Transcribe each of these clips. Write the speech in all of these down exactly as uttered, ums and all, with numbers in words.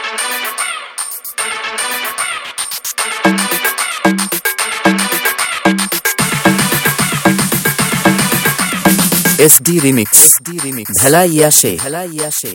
S D remix Bhalaiya से भलाइया से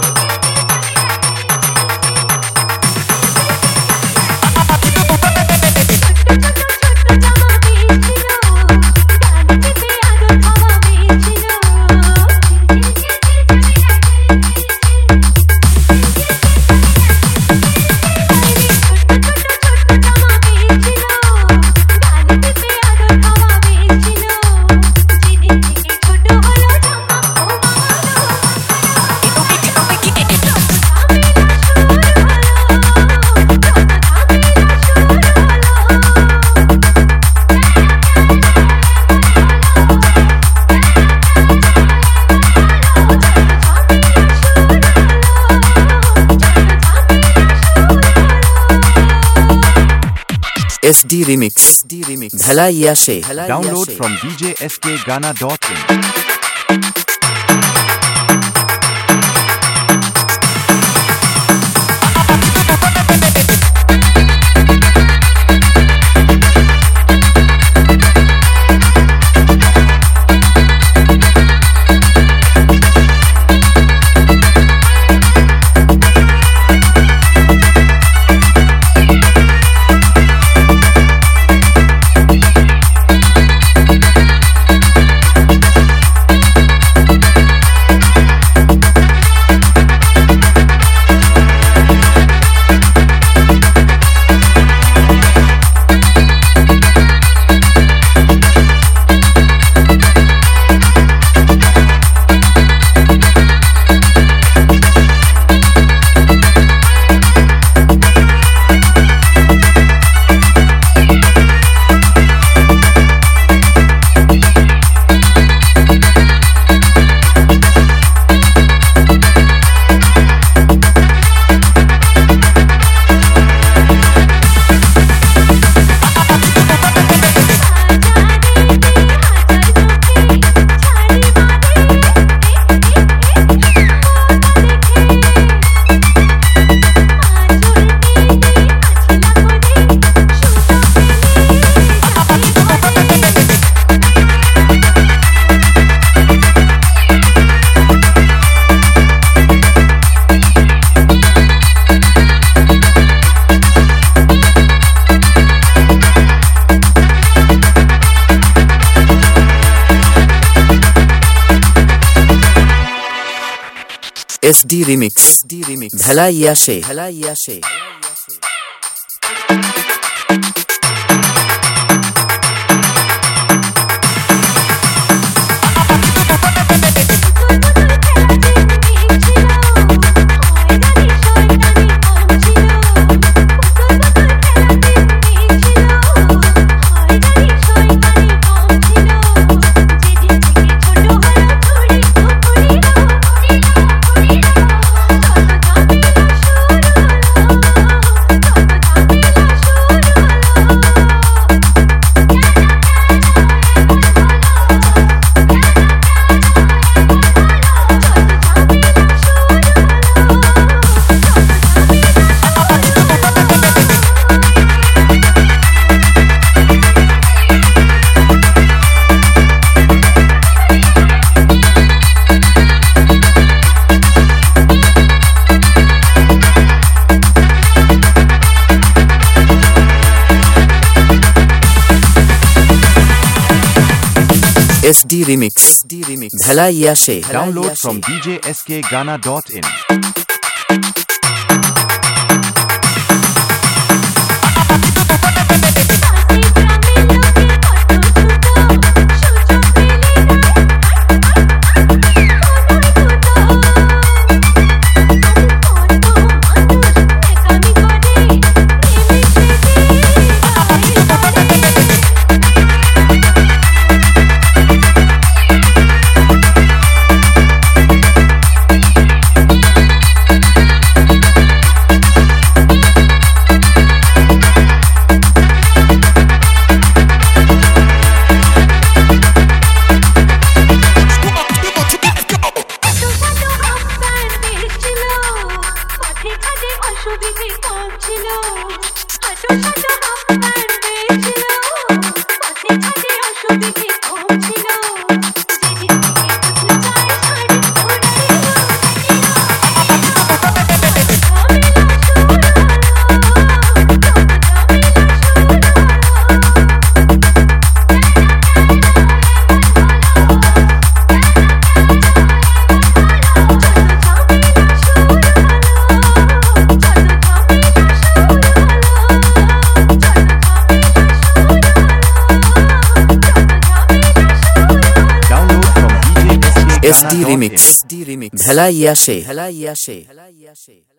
S D remix Bhalaiya से download from D J S K Gana dot in. S D remix Bhalaiya से भलाइया से S D remix Bhalaiya से download from D J S K Gana dot इन। অসুবিধে কম ছিল হাঁটো সাঁটো হাফ প্যান্ট পেয়েছিল পথে ঘাটে অসুবিধে কম ছিল যেদিন থেকে বুঝলো গায়ে sari S D remix Bhelaiya সে ভেলাইয়া সে